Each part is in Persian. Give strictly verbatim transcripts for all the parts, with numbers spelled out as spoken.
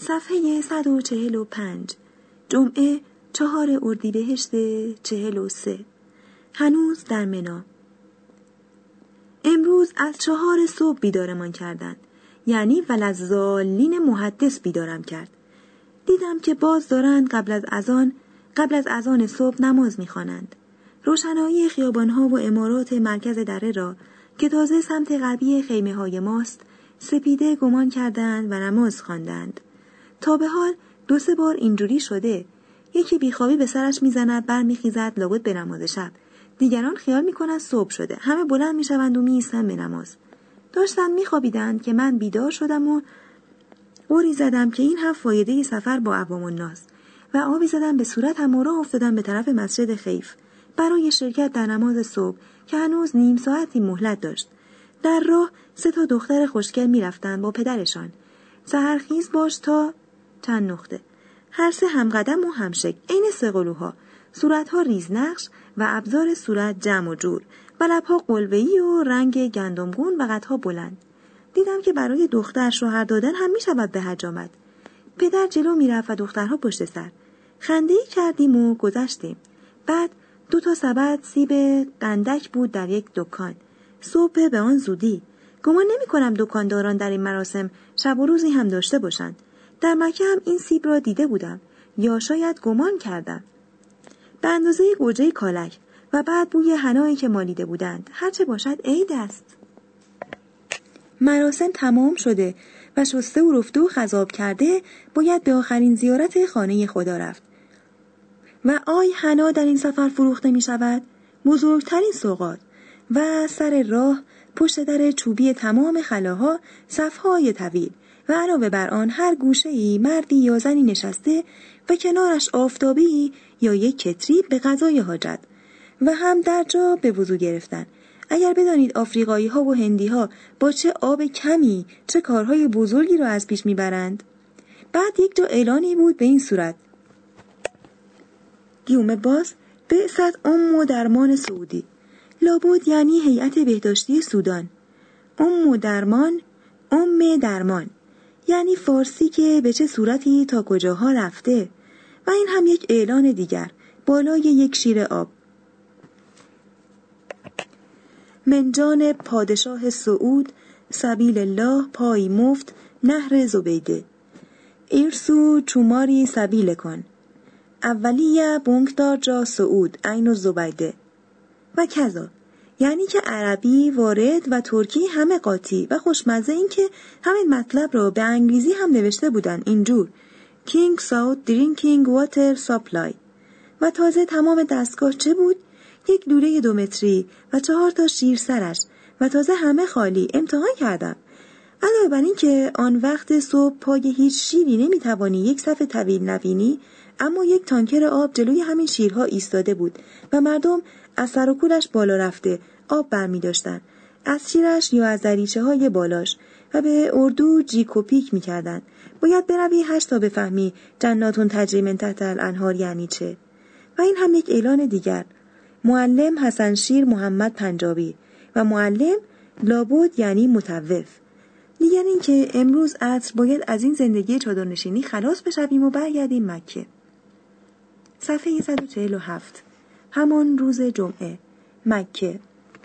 صفحه صد و چهل و پنج. جمعه چهار اردیبهشت چهل و سه. هنوز در منا. امروز از چهار صبح بیدارمان کردند. یعنی ولضالین محدث بیدارم کرد. دیدم که باز دارند قبل از اذان قبل از اذان صبح نماز می‌خوانند. روشنایی خیابان‌ها و عمارات مرکز دره را که تازه سمت غربی خیمه‌های ماست سپیده گمان کردند و نماز خواندند. تا به حال دو سه بار اینجوری شده. یکی بیخوابی به سرش میزند، برمیخیزد لابد به نماز شب. دیگران خیال میکنند صبح شده. همه بلند میشوند و میایستند به نماز. داشتن میخوابیدند که من بیدار شدم و قوری زدم که این هم فایده سفر با عوام الناس و آبی زدم به صورتم و راه افتادم به طرف مسجد خیف برای شرکت در نماز صبح که هنوز نیم ساعتی مهلت داشت. در راه سه تا دختر خوشگل میرفتند با پدرشان. سحرخیز باش تا چند نقطه. هر سه هم قدم و هم شکل، عین سقلوها، صورتها ریزنقش و ابزار صورت جمع و جور و لبها قلوه‌ای و رنگ گندمگون و قدها بلند. دیدم که برای دختر شوهر دادن هم می شود به حج آمد. پدر جلو می رفت و دخترها پشت سر. خنده‌ای کردیم و گذشتیم. بعد دو تا سبد سیب قندک بود در یک دکان. صبح به آن زودی. گمان نمی کنم دکانداران در این مراسم شب و روزی هم داشته باشند. در مکه هم این سیب را دیده بودم یا شاید گمان کردم. به اندازه گوجه کالک و بعد بوی حنایی که مالیده بودند. هرچه باشد عید است. مراسم تمام شده و شسته و رفته و خضاب کرده باید به آخرین زیارت خانه خدا رفت. و آی حنا در این سفر فروخته می شود؟ بزرگترین سوغات. و سر راه پشت در چوبی تمام خلاها صفهای طویل و علاوه بر آن هر گوشه‌ای مردی یا زنی نشسته و کنارش آفتابی یا یک کتری به قضای حاجت و هم در جا به وضو گرفتن. اگر بدانید آفریقایی ها و هندی ها با چه آب کمی چه کارهای بزرگی را از پیش میبرند. بعد یک جا اعلانی بود به این صورت: گیوم باز بعثت ام و درمان سعودی. لابد یعنی هیئت بهداشتی سودان. ام و درمان، ام درمان، یعنی فارسی که به چه صورتی تا کجاها رفته. و این هم یک اعلان دیگر بالای یک شیر آب: من جانب پادشاه سعود سبیل الله پای مفت نهر زبیده ایرسو چوماری سبیل کن اولیه بنکدار جا سعود عین زبیده و کذا. یعنی که عربی وارد و ترکی همه قاطی و خوشمزه. این که همین مطلب را به انگلیزی هم نوشته بودن اینجور: King Saud Drinking Water Supply. و تازه تمام دستگاه چه بود؟ یک لوله دو متری و چهار تا شیر سرش و تازه همه خالی. امتحان کردم. علاوه بر این که آن وقت صبح پای هیچ شیری نمیتوانی یک صف طویل نبینی، اما یک تانکر آب جلوی همین شیرها ایستاده بود و مردم از سر و کولش بالا رفته آب برمی داشتن، از شیرش یا از دریچه های بالاش، و به اردو جیک و پیک می کردن. باید بروی هشت تا بفهمی جناتون تجری من تحت الانهار یعنی چه. و این هم یک اعلان دیگر: معلم حسن شیر محمد پنجابی. و معلم لابد یعنی مطوف. دیگر این که امروز عصر باید از این زندگی چادرنشینی خلاص بشویم و برگردیم مکه. صفحه صد و چهل و هفت. همان روز جمعه، مکه.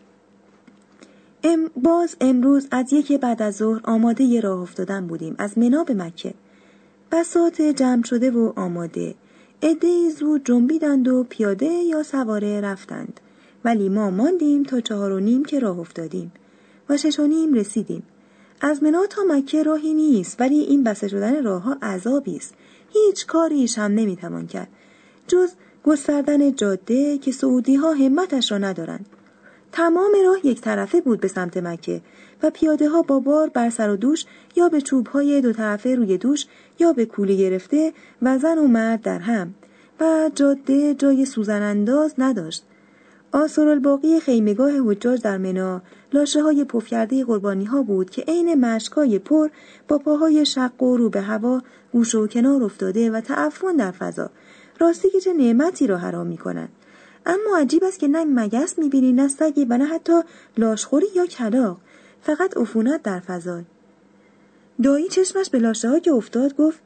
ام باز امروز از یک بعد از ظهر آماده ی راه افتادن بودیم از منا به مکه. بساط جمع شده و آماده. عده‌ای زود جنبیدند و پیاده یا سواره رفتند. ولی ما ماندیم تا چهار و نیم که راه افتادیم و شش و نیم رسیدیم. از منا تا مکه راهی نیست، ولی این بسته شدن راه ها عذابی است. هیچ کاریش هم نمیتوان کرد جز گستردن جاده که سعودی ها همتش را ندارند. تمام راه یک طرفه بود به سمت مکه و پیاده ها با بار بر سر و دوش یا به چوب های دو طرفه روی دوش یا به کوله گرفته و زن و مرد در هم، و جاده جای سوزن انداز نداشت. آثارالباقی خیمگاه حجاج در منا لاشه های پف کرده قربانی ها بود که عین مشکای پر با پاهای شق و رو به هوا گوش و کنار افتاده و تعفن در فضا. راستی که چه نعمتی را حرام می کنند. اما عجیب است که نه مگس می بینی، نه سگی و نه حتی لاشخوری یا کلاغ، فقط عفونت در فضا. دایی چشمش به لاشه ها که افتاد گفت: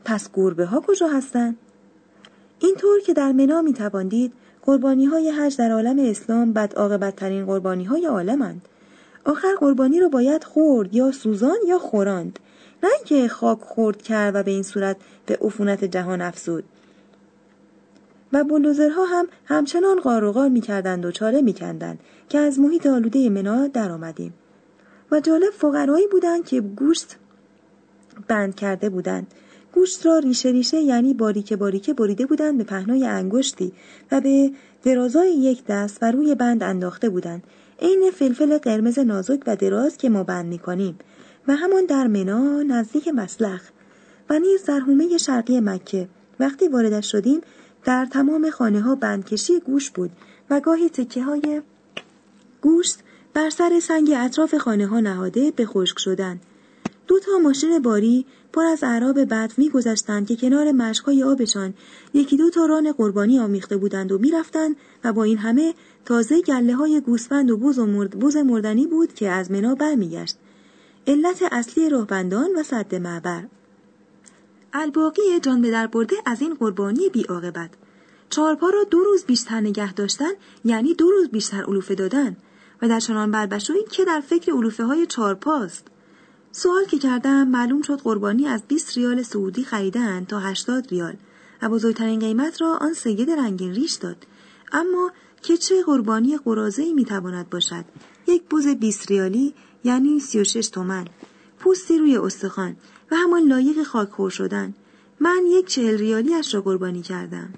پس گربه ها کجا هستند؟ اینطور که در منا می توان دید قربانی های حج در عالم اسلام بد عاقبت ترین قربانی های عالمند. آخر قربانی رو باید خورد یا سوزان یا خوراند، نه اینکه خاک خورد کرد و به این صورت به عفونت جهان افزود. و بلدوزرها هم همچنان غار و غار می‌کردند و چاله می‌کندند که از محیط آلوده منا در آمدیم. و جالب فقرایی بودند که گوشت بند کرده بودند. گوشت را ریشه ریشه یعنی باریکه باریکه بریده بودند به پهنای انگشتی و به درازای یک دست و روی بند انداخته بودند. عین فلفل قرمز نازک و دراز که ما بند می‌کنیم. و همان در منا نزدیک مسلخ و نیز در حومه شرقی مکه وقتی واردش شدیم در تمام خانه ها بندکشی گوشت بود و گاهی تکه های گوشت بر سر سنگ اطراف خانه ها نهاده به خشک شدن. دو تا ماشین باری پر از اعراب بدو می گذشتند که کنار مشکای آبشان یکی دو تا ران قربانی آمیخته بودند و می رفتند و با این همه تازه گله های گوسفند و بوز و مرد بوز مردنی بود که از منا برمیگشت. علت اصلی راهبندان و سد معبر. الباقی جان به در برده از این قربانی بی عاقبت. چهارپا را دو روز بیشتر نگه داشتن یعنی دو روز بیشتر علوفه دادن و در چنان بربشویی که در فکر علوفه های چهارپاست. سوال که کردم معلوم شد قربانی از بیست ریال سعودی خریدن تا هشتاد ریال و بزرگترین قیمت را آن سید رنگین ریش داد. اما که چه قربانی قراضه‌ای میتواند باشد؟ یک بز بیست ریالی یعنی سی و شش تومن، پوستی روی استخوان و همان لایق خاکخور شدن. من یک چهل ریالی اش را قربانی کردم.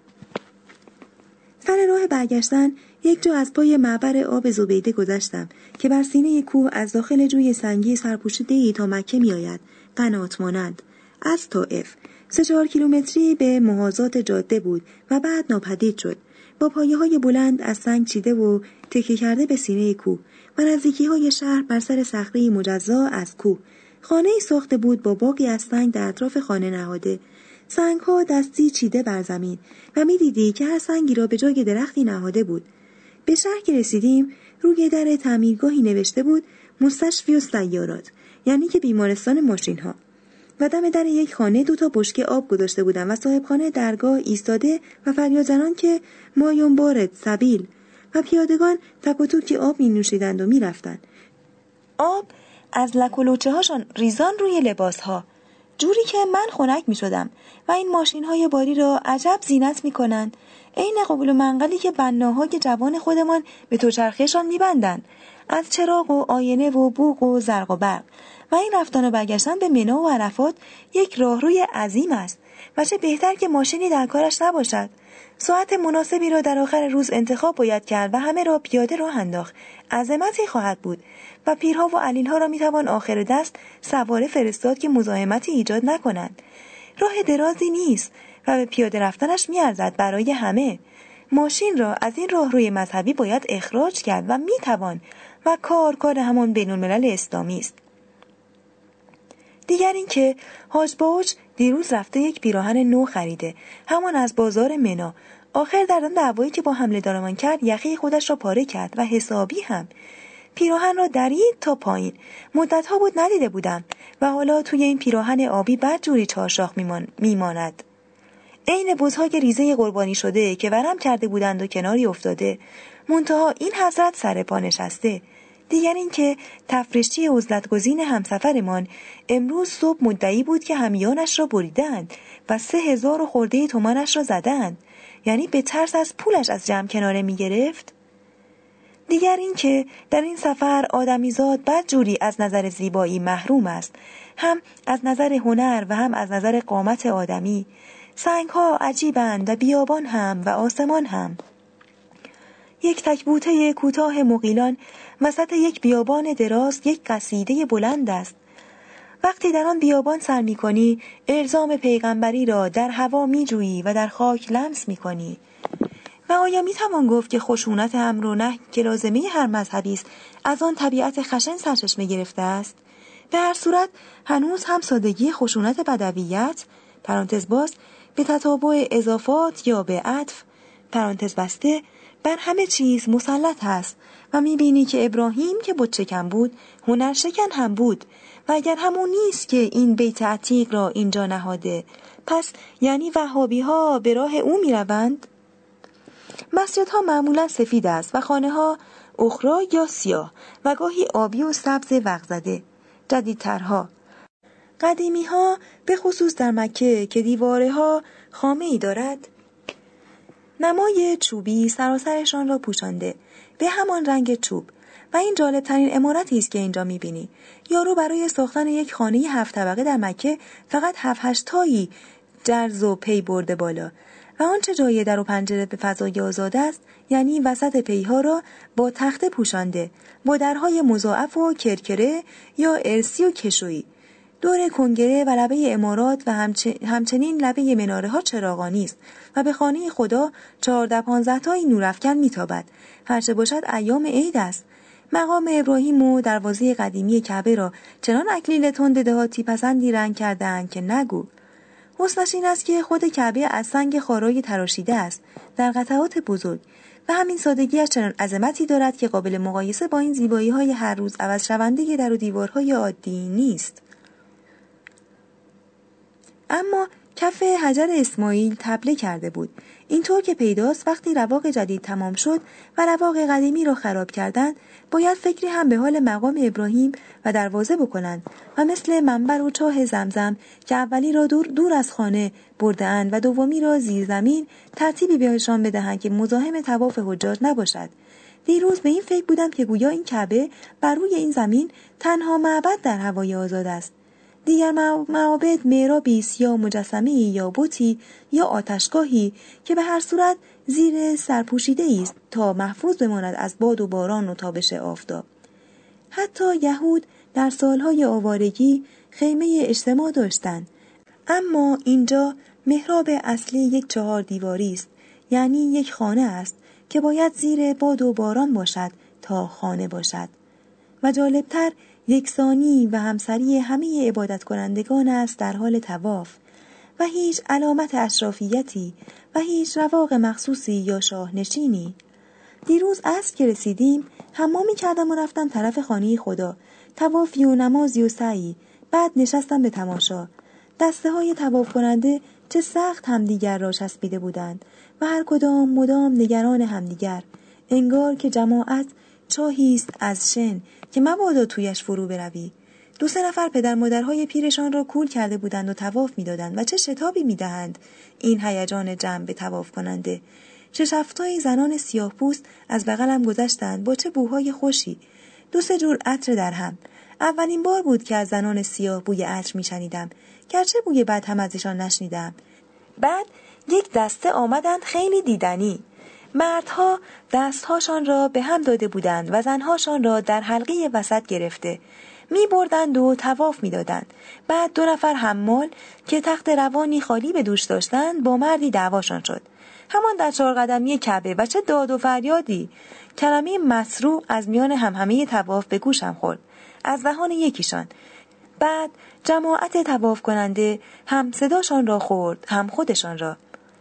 سر راه برگشتن یک جا از پای معبر آب زبیده گذشتم که بر سینه کوه از داخل جوی سنگی سرپوشیده‌ای تا مکه می آید، قنات مانند. از طائف سه چهار کیلومتری به محاذات جاده بود و بعد ناپدید شد، با پایه های بلند از سنگ چیده و تکیه کرده به سینه کوه و نزدیکی های شهر بر سر صخره‌ای مجزا از کوه. خانه‌ای ساخته بود با باغی از سنگ در اطراف خانه نهاده. سنگ‌ها دستی چیده بر زمین و می‌دیدی که هر سنگی را به جای درختی نهاده بود. به شهر که رسیدیم روی در تعمیرگاهی نوشته بود مستشفی السیارات، یعنی که بیمارستان ماشین‌ها. و دم در یک خانه دو تا بشکه آب گذاشته بودن و صاحب خانه درگاه ایستاده و فریاد زنان که مایون بارد سبیل و پیادگان تک و توکی آب می نوشیدند و می رفتند. آب از لک و لوچه هاشان ریزان روی لباس ها، جوری که من خنک می شدم و این ماشین های باری را عجب زینت می کنند. عین قبول و منقلی که بناهای جوان خودمان به دوچرخه‌شان می بندند، از چراغ و آینه و بوق و زرق و برق. و این رفتن و برگشتن به منا و عرفات یک راهروی عظیم است و چه بهتر که ماشینی در کارش نباشد. ساعت مناسبی را در آخر روز انتخاب باید کرد و همه را پیاده راه انداخت. عظمتی خواهد بود و پیرها و علیلها را میتوان آخر دست سواره فرستاد که مزاحمتی ایجاد نکنند. راه درازی نیست و به پیاده رفتنش میارزد برای همه. ماشین را از این راهروی مذهبی باید اخراج کرد و میتوان و کار کار همان بین الملل اسلامی است. دیگر این که حاج باوچ دیروز رفته یک پیراهن نو خریده، همان از بازار منا. آخر در آن دعوایی که با حمله دارمان کرد یخی خودش را پاره کرد و حسابی هم. پیراهن را درید تا پایین. مدتها بود ندیده بودم و حالا توی این پیراهن آبی بدجوری چارشاخ میمان میماند. عین بزهای ریزه قربانی شده که ورم کرده بودند و کناری افتاده. منتها این حضرت سر پا نشسته. دیگر این که تفریشی عزلتگزین همسفرمان امروز صبح مدعی بود که همیانش را بریدند و سه هزار و خورده تومانش را زدند، یعنی به ترس از پولش از جمع کناره می گرفت. دیگر این که در این سفر آدمیزاد بدجوری از نظر زیبایی محروم است، هم از نظر هنر و هم از نظر قامت آدمی. سنگها عجیبند و بیابان هم و آسمان هم. یک تکبوته کوتاه مغیلان وسط یک بیابان دراز یک قصیده بلند است. وقتی در آن بیابان سر می کنی الزام پیغمبری را در هوا می جویی و در خاک لمس می کنی. و آیا می توان گفت که خشونت امر و نهی که لازمه هر مذهبی است از آن طبیعت خشن سرچشمه گرفته است؟ به هر صورت هنوز هم سادگی خشونت بدویت پرانتز باز به تتابع اضافات یا به عطف پرانتز بسته بر همه چیز مسلط است و می‌بینی که ابراهیم که بت شکن بود هنر شکن هم بود و اگر همون نیست که این بیت عتیق را اینجا نهاده، پس یعنی وهابی ها به راه او می روند؟ مسجدها معمولا سفید است و خانه ها اخرا یا سیاه و گاهی آبی و سبز وقزده. جدیدترها قدیمی ها به خصوص در مکه که دیواره ها خامه ای دارد، نمای چوبی سراسرشان را پوشانده به همان رنگ چوب. و این جالب ترین عمارتی است که اینجا می‌بینی. یارو برای ساختن یک خانه هفت طبقه در مکه فقط هفت هشت تایی جرز و پی برده بالا و آنچه جای در و پنجره به فضای آزاد است، یعنی وسط پیها را با تخته پوشانده، با درهای مضاعف و کرکره یا ارسی و کشویی. دور کنگره و لبه عمارات و همچنین لبه مناره ها چراغانی است و به خانه خدا چهارده پانزده تایی نورافکن میتابد. هرچه باشد ایام عید است. مقام ابراهیم و دروازه قدیمی کعبه را چنان اکلیل تند دهاتی پسندی رنگ کرده‌اند که نگو. حسنش این است که خود کعبه از سنگ خارای تراشیده است در قطعات بزرگ و همین سادگیش چنان عظمتی دارد که قابل مقایسه با این زیبایی‌های هر روز عوض شونده در و دیوارهای عادی نیست. اما کف حجر اسماعیل طبله کرده بود. اینطور که پیداست وقتی رواق جدید تمام شد و رواق قدیمی را خراب کردند، باید فکری هم به حال مقام ابراهیم و دروازه بکنند و مثل منبر و چاه زمزم که اولی را دور دور از خانه برده‌اند و دومی را زیر زمین ترتیبی بهشان بدهند که مزاحم طواف حجاج نباشد. دیروز به این فکر بودم که گویا این کعبه بر روی این زمین تنها معبد در هوای آزاد است. دیگر معابد محرابی است یا مجسمه‌ای یا بتی یا آتشگاهی که به هر صورت زیر سرپوشیده است تا محفوظ بماند از باد و باران و تابش آفتاب. حتی یهود در سالهای آوارگی خیمه اجتماع داشتند، اما اینجا محراب اصلی یک چهار دیواری است، یعنی یک خانه است که باید زیر باد و باران باشد تا خانه باشد. و جالبتر یکسانی و همسری همه عبادت کنندگان است در حال طواف و هیچ علامت اشرافیتی و هیچ رواق مخصوصی یا شاهنشینی. دیروز عصر که رسیدیم حمامی کردم و رفتم طرف خانه خدا، طوافی و نمازی و سعی. بعد نشستم به تماشا. دسته های طواف کننده چه سخت همدیگر را چسبیده بودند و هر کدام مدام نگران همدیگر، انگار که جماعت چاهی است از شن که مبادا تویش فرو بروی. دو سه نفر پدر مادرهای پیرشان را کول کرده بودند و طواف می‌دادند و چه شتابی می‌دهند این هیجان جمع به طواف کننده. چه شفتای زنان سیاه پوست از بغلم گذشتند با چه بوهای خوشی، دو سه جور عطر در هم. اولین بار بود که از زنان سیاه بوی عطر می‌شنیدم، گرچه بوی بد هم ازشان نشنیدم. بعد یک دسته آمدند خیلی دیدنی. مردها دستهاشان را به هم داده بودند و زنهاشان را در حلقه وسط گرفته می بردند و طواف می دادند. بعد دو نفر حمال که تخت روانی خالی به دوش داشتند با مردی دعواشان شد، همان در چهار قدمی کعبه، و چه داد و فریادی. کلمه مسروع از میان همهمه طواف به گوشم خورد از دهان یکیشان. بعد جماعت طواف کننده هم صداشان را خورد هم خودشان را.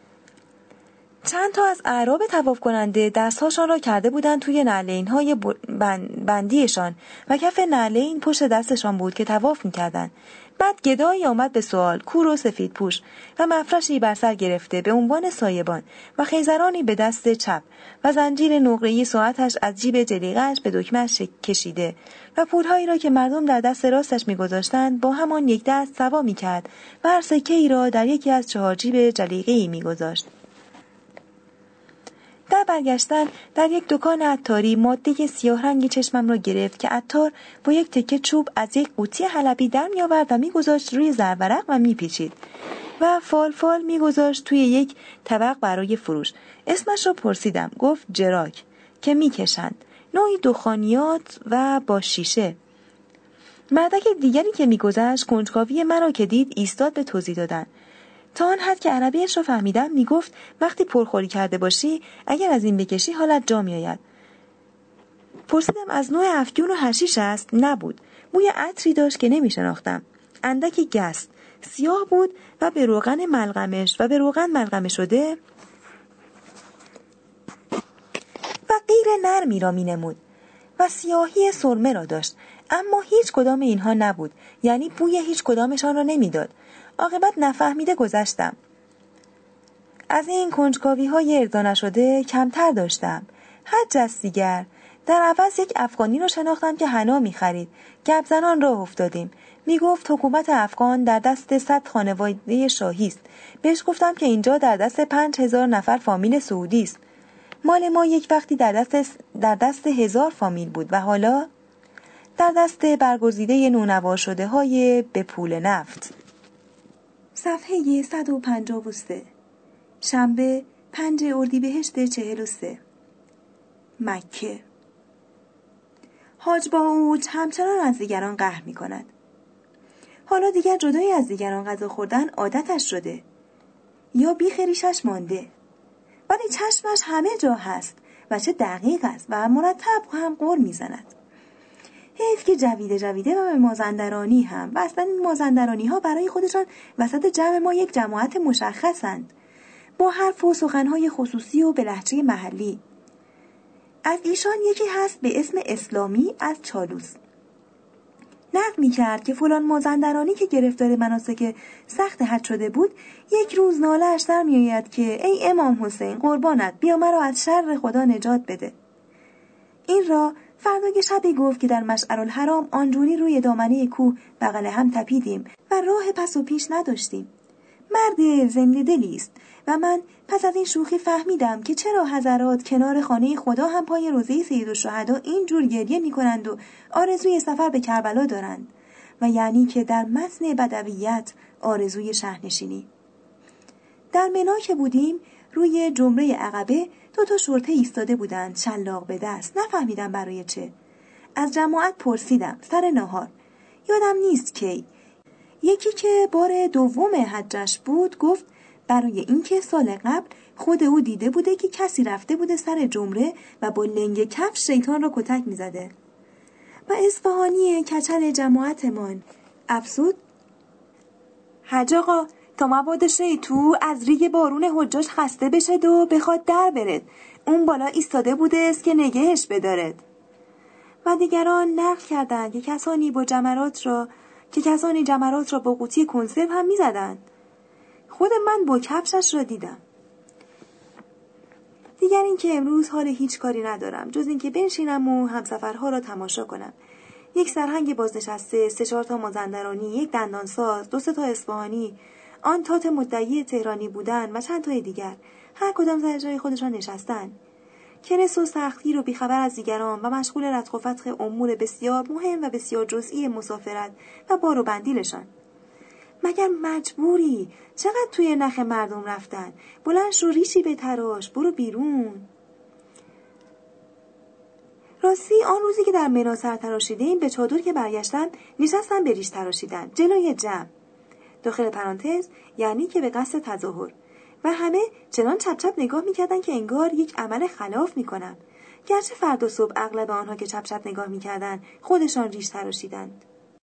چند تا از اعراب طواف کننده دستهاشان را کرده بودند توی نعلین‌های بندیشان و کف نعلین پشت دستشان بود که طواف می‌کردند. بعد گدایی آمد به سوال، کور و سفید پوش و مفرشی بر سر گرفته به عنوان سایبان و خیزرانی به دست چپ و زنجیر نقره‌ای ساعتش از جیب جلیقه‌اش به دکمه‌اش کشیده و پولهایی را که مردم در دست راستش می‌گذاشتند با همان یک دست سوا می‌کرد و هر سکه‌ای را در یکی از چهار جیب جلیقه‌ای می‌گذاشت. در برگشتن در یک دکان عطاری ماده سیاه رنگی چشمم را گرفت که عطار با یک تکه چوب از یک قوطی حلبی در می آورد و می گذاشت روی زرورق و می پیچید و فال فال می گذاشت توی یک طبق برای فروش. اسمش را پرسیدم، گفت جراک، که می کشند، نوعی دخانیات و با شیشه. مردک دیگری که می گذشت کنجکاوی مرا که دید ایستاد به توضیح دادن. تا آن حد که عربیش رو فهمیدم میگفت وقتی پرخوری کرده باشی اگر از این بکشی حالت جا میآید. پرسیدم از نوع افیون و حشیش است؟ نبود. بوی عطری داشت که نمیشناختم. اندکی گس، سیاه بود و به روغن ملغمش و به روغن ملغمه شده و غیر نرمی را مینمود و سیاهی سرمه را داشت. اما هیچ کدام اینها نبود، یعنی بوی هیچ کدامشان را نمیداد. عاقبت نفهمیده گذشتم. از این کنجکاوی های ارضا نشده کمتر داشتم. حج است دیگر. در عوض یک افغانی رو شناختم که حنا می‌خرید. گپ زنان راه افتادیم. میگفت حکومت افغان در دست صد خانواده شاهی است. بهش گفتم که اینجا در دست پنج هزار نفر فامیل سعودی است. مال ما یک وقتی در دست در دست هزار فامیل بود و حالا در دست برگزیده نونوار شده های به پول نفت. صفحه صد و پنجاه و سه. شنبه پنج اردیبهشت چهل و سه. مکه. حاج باوچ همچنان از دیگران قهر می کند. حالا دیگر جدای از دیگران غذا خوردن عادتش شده. یا بیخریشش مانده. ولی چشمش همه جا هست و چه دقیق است و مرتب هم قر می زند. حیف که جویده جویده و به مازندرانی هم و اصلا این مازندرانی ها برای خودشان وسط جمع ما یک جماعت مشخصند، با حرف و سخنهای خصوصی و به لهجه محلی. از ایشان یکی هست به اسم اسلامی از چالوس. نقل می کرد که فلان مازندرانی که گرفتار مناسک سخت حج شده بود، یک روز ناله‌اش در می آید که ای امام حسین قربانت بیا مرا از شر خدا نجات بده. این را فردای شبی گفت که در مشعر الحرام آنجوری روی دامنه کوه بغل هم تپیدیم و راه پس و پیش نداشتیم. مرد زنده دلی است و من پس از این شوخی فهمیدم که چرا حضرات کنار خانه خدا هم پای روضه سیدالشهدا اینجور گریه می کنند و آرزوی سفر به کربلا دارند و یعنی که در متن بدویت آرزوی شهرنشینی. در منا که بودیم روی جمره عقبه دو تا شرطه ایستاده بودند شلاق به دست. نفهمیدم برای چه. از جماعت پرسیدم سر نهار. یادم نیست کی. یکی که بار دوم حجش بود گفت برای اینکه سال قبل خود او دیده بوده که کسی رفته بوده سر جمره و با لنگ کف شیطان را کتک می‌زده. و اصفهانی کچل جماعتمان افسود حاج آقا تا مبادا شیطو از ریگ بارون حجاج خسته بشه و بخواد در برد، اون بالا ایستاده بوده است که نگهش بدارد. و دیگران نقل کردند که کسانی با جمرات را که کسانی جمرات را با قوطی کنسرو هم می زدند. خود من با کفشش را دیدم. دیگر این که امروز حال هیچ کاری ندارم جز این که بنشینم و همسفرها را تماشا کنم. یک سرهنگ بازنشسته، سه چهار تا مازندرانی، یک دندانساز، دو سه تا اصفهانی، آن تات مدعی تهرانی بودن و چند تای دیگر، هر کدام سر جای خودشان نشستن. کنس و سختگیر و بیخبر از دیگران و مشغول رتق و فتق امور بسیار مهم و بسیار جزئی مسافرت و بار و بندیلشان. مگر مجبوری؟ چقدر توی نخ مردم رفتن؟ بلند شو ریشی به تراش، برو بیرون. راستی آن روزی که در منا سر تراشیدیم به چادر که برگشتن نشستن به ریش تراشیدن جلوی جمع. داخل پرانتز یعنی که به قصد تظاهر. و همه چنان چپ چپ نگاه میکردن که انگار یک عمل خلاف میکنن. گرچه فردا صبح اغلب آنها که چپ چپ نگاه میکردن خودشان ریش تراشیدند.